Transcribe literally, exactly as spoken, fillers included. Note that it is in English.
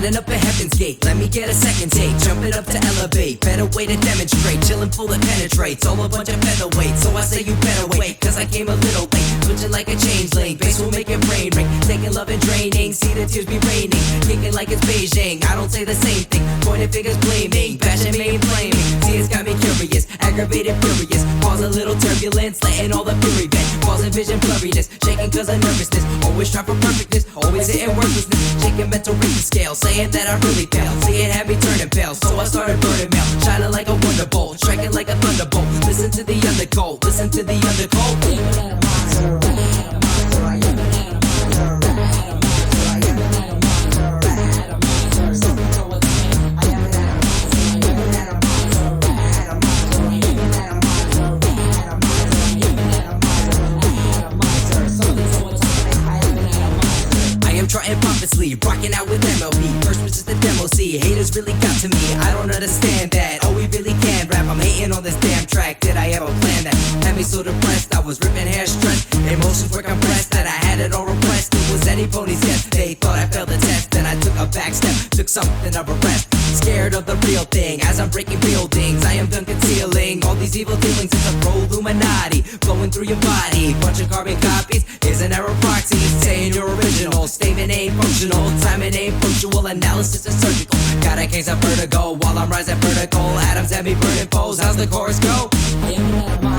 Standing up at heaven's gate, let me get a second take. Jump it up to elevate, better way to demonstrate. Chillin' full that penetrates, all a bunch of featherweights. So I say you better wait, cause I came a little late. Switching like a changeling, bass will make it rain ring. Taking love and draining, see the tears be raining. Kicking like it's Beijing, I don't say the same thing. Pointing fingers blaming, passion main flaming. See it's got me curious, aggravated furious. Cause a little turbulence, letting all the fury vent. Causing vision blurriness, shaking cause of nervousness. Always try for perfectness, always hitting worthlessness. Shaking mental rating scale, saying that I really failed. See it had me turning pale, so I started burning mail. Shining like a wonderbolt, striking like a thunderbolt. Listen to the undercoat, listen to the undercoat. Trying pompously, rocking out with M L B. First was just a demo, see, haters really got to me. I don't understand that, oh we really can rap. I'm hating on this damn track, did I ever plan that? Had me so depressed, I was ripping hair stressed. Emotions were compressed, that I had it all repressed. It was any pony's guess, they thought I failed the test. Then I took a back step, took something of a rest. Scared of the real thing, as I'm breaking buildings. I am done concealing all these evil dealings. It's a pro Illuminati, flowing through your body. Bunch of carbon copies, is an error proxy. Saying you're original, statement ain't functional. Timing ain't punctual, analysis is surgical. Got a case of vertigo, while I'm rising vertical. Atoms have me burning poles, how's the chorus go? I am